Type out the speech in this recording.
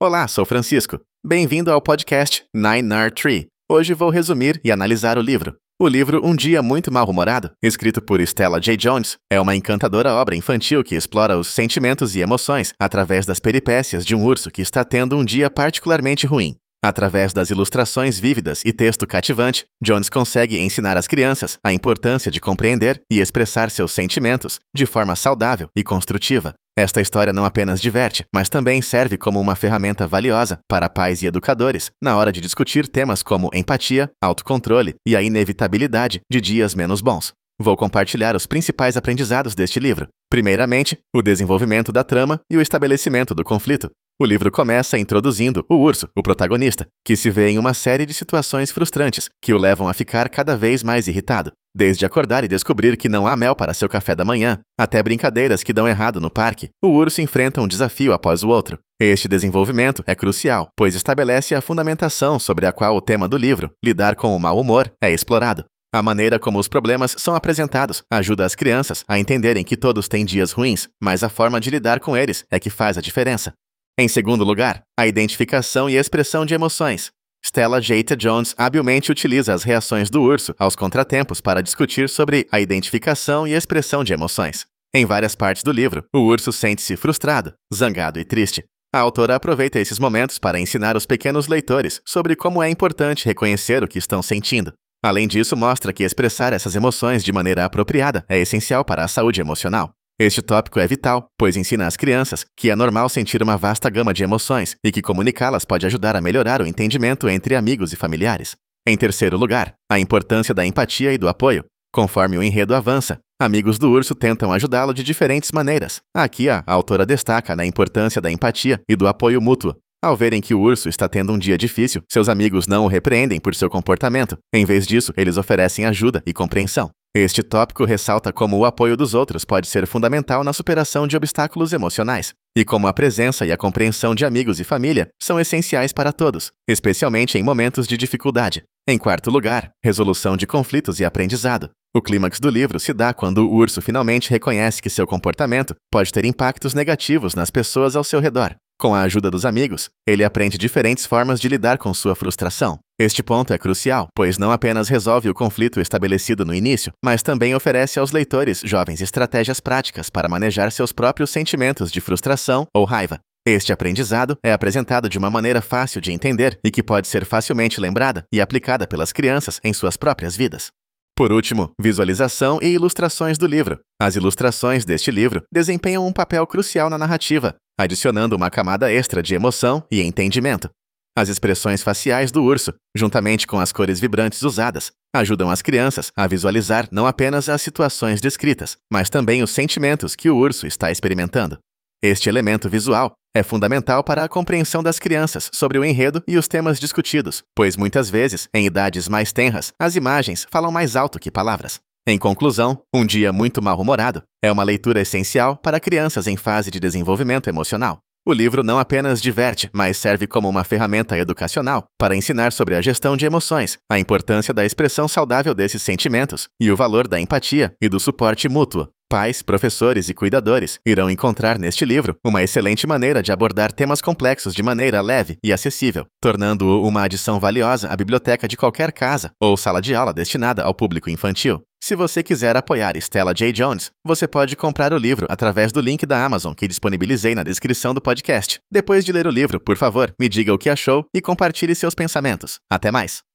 Olá, sou Francisco. Bem-vindo ao podcast Nine Nerd Tree. Hoje vou resumir e analisar o livro. O livro Um Dia Muito Mal-Humorado, escrito por Stella J. Jones, é uma encantadora obra infantil que explora os sentimentos e emoções através das peripécias de um urso que está tendo um dia particularmente ruim. Através das ilustrações vívidas e texto cativante, Jones consegue ensinar às crianças a importância de compreender e expressar seus sentimentos de forma saudável e construtiva. Esta história não apenas diverte, mas também serve como uma ferramenta valiosa para pais e educadores na hora de discutir temas como empatia, autocontrole e a inevitabilidade de dias menos bons. Vou compartilhar os principais aprendizados deste livro. Primeiramente, o desenvolvimento da trama e o estabelecimento do conflito. O livro começa introduzindo o urso, o protagonista, que se vê em uma série de situações frustrantes que o levam a ficar cada vez mais irritado. Desde acordar e descobrir que não há mel para seu café da manhã, até brincadeiras que dão errado no parque, o urso enfrenta um desafio após o outro. Este desenvolvimento é crucial, pois estabelece a fundamentação sobre a qual o tema do livro, lidar com o mau humor, é explorado. A maneira como os problemas são apresentados ajuda as crianças a entenderem que todos têm dias ruins, mas a forma de lidar com eles é que faz a diferença. Em segundo lugar, a identificação e expressão de emoções. Stella J. Jones habilmente utiliza as reações do urso aos contratempos para discutir sobre a identificação e expressão de emoções. Em várias partes do livro, o urso sente-se frustrado, zangado e triste. A autora aproveita esses momentos para ensinar os pequenos leitores sobre como é importante reconhecer o que estão sentindo. Além disso, mostra que expressar essas emoções de maneira apropriada é essencial para a saúde emocional. Este tópico é vital, pois ensina às crianças que é normal sentir uma vasta gama de emoções e que comunicá-las pode ajudar a melhorar o entendimento entre amigos e familiares. Em terceiro lugar, a importância da empatia e do apoio. Conforme o enredo avança, amigos do urso tentam ajudá-lo de diferentes maneiras. Aqui a autora destaca a importância da empatia e do apoio mútuo. Ao verem que o urso está tendo um dia difícil, seus amigos não o repreendem por seu comportamento. Em vez disso, eles oferecem ajuda e compreensão. Este tópico ressalta como o apoio dos outros pode ser fundamental na superação de obstáculos emocionais, e como a presença e a compreensão de amigos e família são essenciais para todos, especialmente em momentos de dificuldade. Em quarto lugar, resolução de conflitos e aprendizado. O clímax do livro se dá quando o urso finalmente reconhece que seu comportamento pode ter impactos negativos nas pessoas ao seu redor. Com a ajuda dos amigos, ele aprende diferentes formas de lidar com sua frustração. Este ponto é crucial, pois não apenas resolve o conflito estabelecido no início, mas também oferece aos leitores jovens estratégias práticas para manejar seus próprios sentimentos de frustração ou raiva. Este aprendizado é apresentado de uma maneira fácil de entender e que pode ser facilmente lembrada e aplicada pelas crianças em suas próprias vidas. Por último, visualização e ilustrações do livro. As ilustrações deste livro desempenham um papel crucial na narrativa, adicionando uma camada extra de emoção e entendimento. As expressões faciais do urso, juntamente com as cores vibrantes usadas, ajudam as crianças a visualizar não apenas as situações descritas, mas também os sentimentos que o urso está experimentando. Este elemento visual é fundamental para a compreensão das crianças sobre o enredo e os temas discutidos, pois muitas vezes, em idades mais tenras, as imagens falam mais alto que palavras. Em conclusão, Um Dia Muito Mal-Humorado é uma leitura essencial para crianças em fase de desenvolvimento emocional. O livro não apenas diverte, mas serve como uma ferramenta educacional para ensinar sobre a gestão de emoções, a importância da expressão saudável desses sentimentos e o valor da empatia e do suporte mútuo. Pais, professores e cuidadores irão encontrar neste livro uma excelente maneira de abordar temas complexos de maneira leve e acessível, tornando-o uma adição valiosa à biblioteca de qualquer casa ou sala de aula destinada ao público infantil. Se você quiser apoiar Stella J. Jones, você pode comprar o livro através do link da Amazon que disponibilizei na descrição do podcast. Depois de ler o livro, por favor, me diga o que achou e compartilhe seus pensamentos. Até mais!